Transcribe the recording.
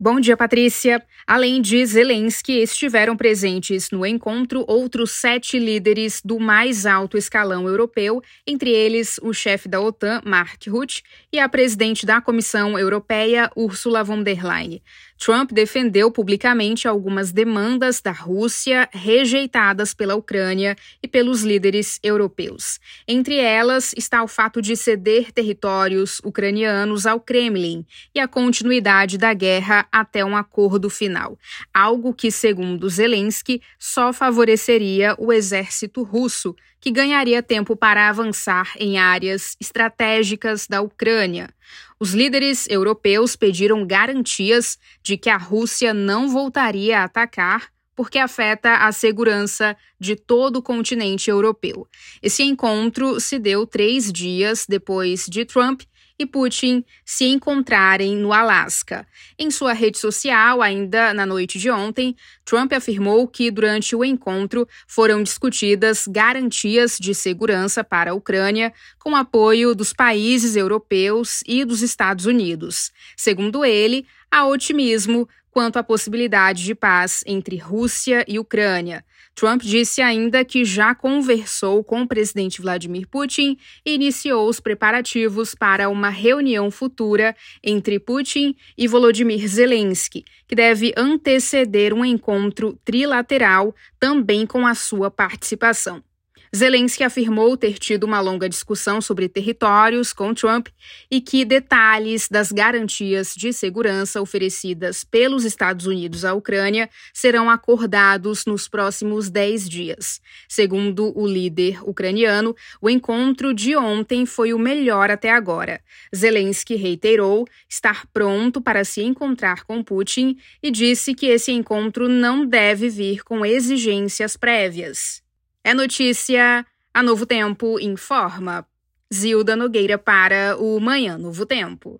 Bom dia, Patrícia. Além de Zelensky, estiveram presentes no encontro outros 7 líderes do mais alto escalão europeu, entre eles o chefe da OTAN, Mark Rutte, e a presidente da Comissão Europeia, Ursula von der Leyen. Trump defendeu publicamente algumas demandas da Rússia rejeitadas pela Ucrânia e pelos líderes europeus. Entre elas está o fato de ceder territórios ucranianos ao Kremlin e a continuidade da guerra até um acordo final, algo que, segundo Zelensky, só favoreceria o exército russo, que ganharia tempo para avançar em áreas estratégicas da Ucrânia. Os líderes europeus pediram garantias de que a Rússia não voltaria a atacar, porque afeta a segurança de todo o continente europeu. Esse encontro se deu 3 dias depois de Trump e Putin se encontrarem no Alasca. Em sua rede social, ainda na noite de ontem, Trump afirmou que durante o encontro foram discutidas garantias de segurança para a Ucrânia com apoio dos países europeus e dos Estados Unidos. Segundo ele, há otimismo quanto à possibilidade de paz entre Rússia e Ucrânia. Trump disse ainda que já conversou com o presidente Vladimir Putin e iniciou os preparativos para uma reunião futura entre Putin e Volodymyr Zelensky, que deve anteceder um encontro trilateral também com a sua participação. Zelensky afirmou ter tido uma longa discussão sobre territórios com Trump e que detalhes das garantias de segurança oferecidas pelos Estados Unidos à Ucrânia serão acordados nos próximos 10 dias. Segundo o líder ucraniano, o encontro de ontem foi o melhor até agora. Zelensky reiterou estar pronto para se encontrar com Putin e disse que esse encontro não deve vir com exigências prévias. É notícia, a Novo Tempo informa. Zilda Nogueira para o Manhã Novo Tempo.